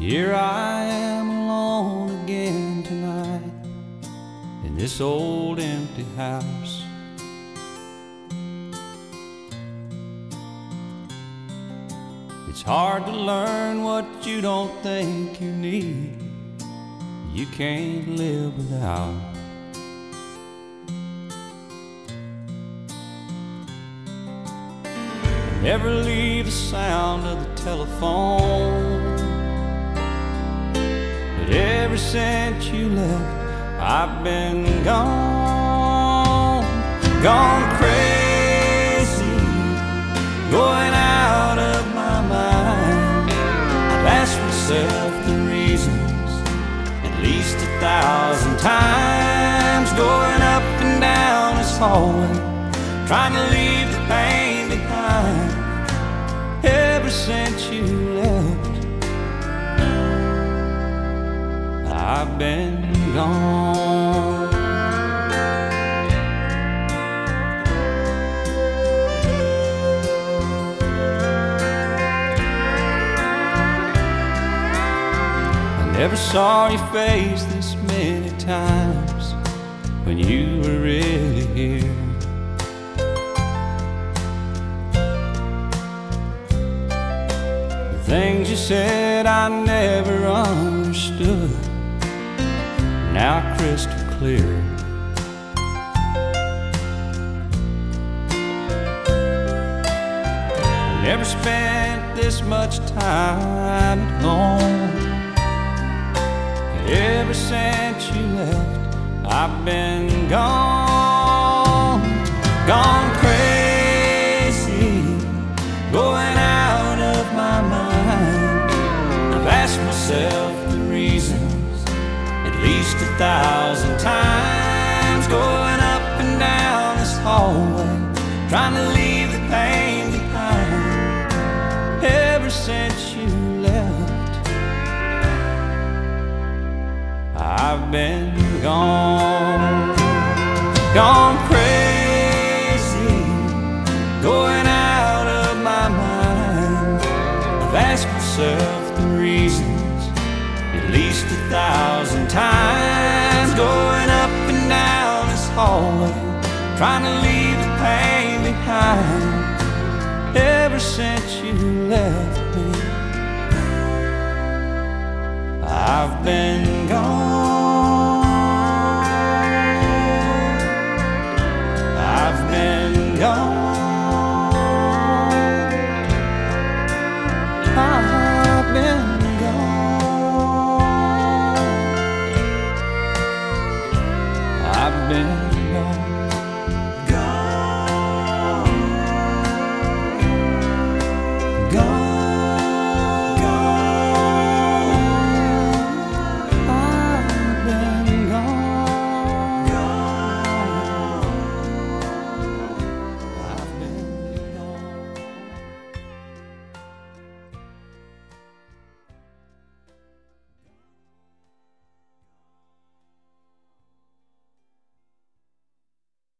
Here I am alone again tonight in this old empty house. It's hard to learn what you don't think you need, you can't live without. Never leave the sound of the telephone, but ever since you left, I've been gone, gone crazy, going out of my mind. I've asked myself the reasons at least 1,000 times, going up and down this hallway, trying to leave the pain behind. Ever since you left, I've been gone. I never saw your face this many times when you were really here. Things you said I never understood, now crystal clear. I never spent this much time at home. Ever since you left, I've been gone, gone crazy, going out of my mind. I've asked myself the reasons at least 1,000 times, going up and down this hallway, trying to leave the pain behind. Ever since you left, I've been gone, gone crazy, going out of my mind. I've asked myself the reasons at least 1,000 times, going up and down this hallway, trying to leave the pain behind. Ever since you left me, I've been